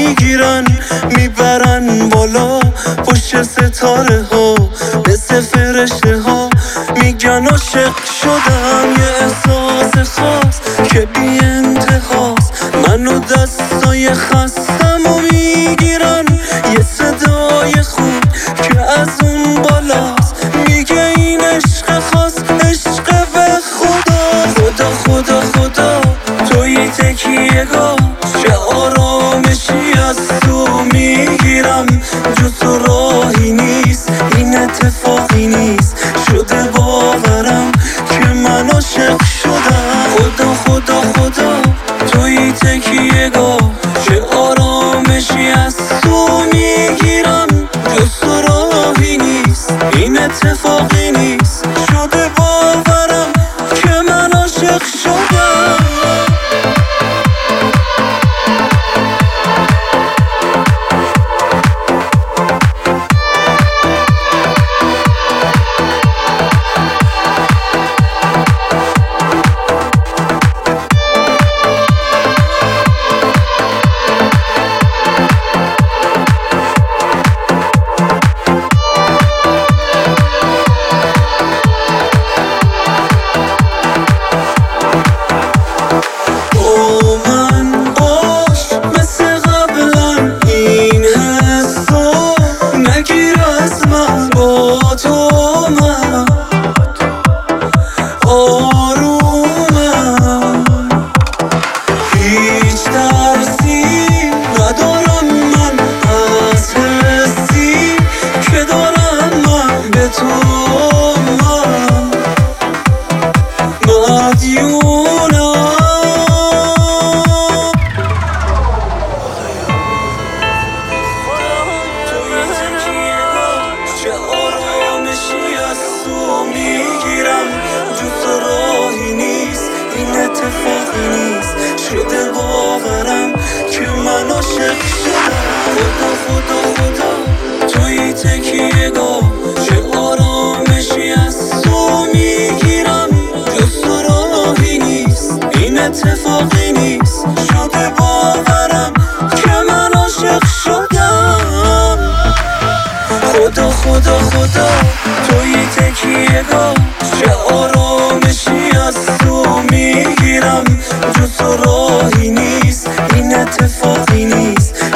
میگیرن میبرن بالا پشت ستاره ها مثل فرشته ها، میگن عاشق شدم، یه احساس خاص که بی انتهاست. منو دستای خستم و میگیرن، یه صدای خوب که از اون بالاست میگه این عشق خاص، عشق به خدا. خدا خدا خدا توی تکیه‌گاه، چه آرامشی از تو میگیرم. جز تو راهی نیست، این اتفاقی نیست، شده باورم که من عاشق شدم. خدا خدا خدا توی تکیه‌گاه، چه آرامشی از تو میگیرم. جز تو راهی نیست، این اتفاقی نیست، شده باورم که من عاشق شدم. اتفاقی نیست، شده باورم که من عاشق شدم. خدا خدا خدا توی تکیه‌گاه، چه آرامشی از تو میگیرم. جز تو راهی نیست، این اتفاقی نیست، شده باورم که من عاشق شدم. خدا خدا خدا توی تکیه‌گاه، چه آرامشی از تو میگیرم. جز تو راهی نیست، این اتفاقی نیست،